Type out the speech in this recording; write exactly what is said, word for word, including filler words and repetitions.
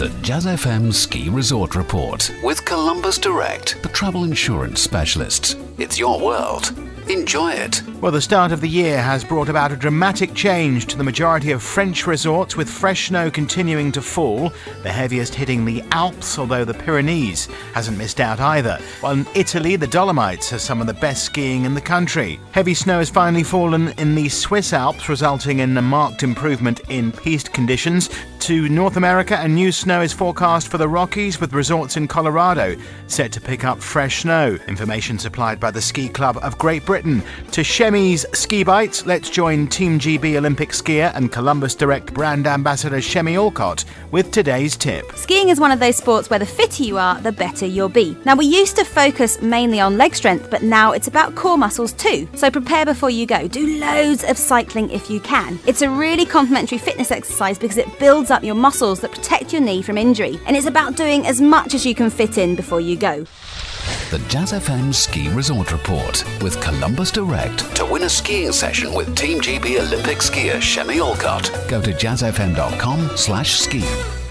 The Jazz F M Ski Resort Report with Columbus Direct, the travel insurance specialists. It's your world. Enjoy it. Well, the start of the year has brought about a dramatic change to the majority of French resorts, with fresh snow continuing to fall, the heaviest hitting the Alps, although the Pyrenees hasn't missed out either. While in Italy, the Dolomites has some of the best skiing in the country. Heavy snow has finally fallen in the Swiss Alps, resulting in a marked improvement in piste conditions. To North America, and new snow is forecast for the Rockies, with resorts in Colorado set to pick up fresh snow. Information supplied by the Ski Club of Great Britain. To Chemy's Ski Bites, let's join Team G B Olympic skier and Columbus Direct brand ambassador Chemy Alcott with today's tip. Skiing is one of those sports where the fitter you are, the better you'll be. Now, we used to focus mainly on leg strength, but now it's about core muscles too. So prepare before you go. Do loads of cycling if you can. It's a really complementary fitness exercise because it builds up your muscles that protect your knee from injury. And it's about doing as much as you can fit in before you go. The Jazz F M Ski Resort Report with Columbus Direct. To win a skiing session with Team G B Olympic skier Chemy Alcott, go to jazzfm dot com slash ski.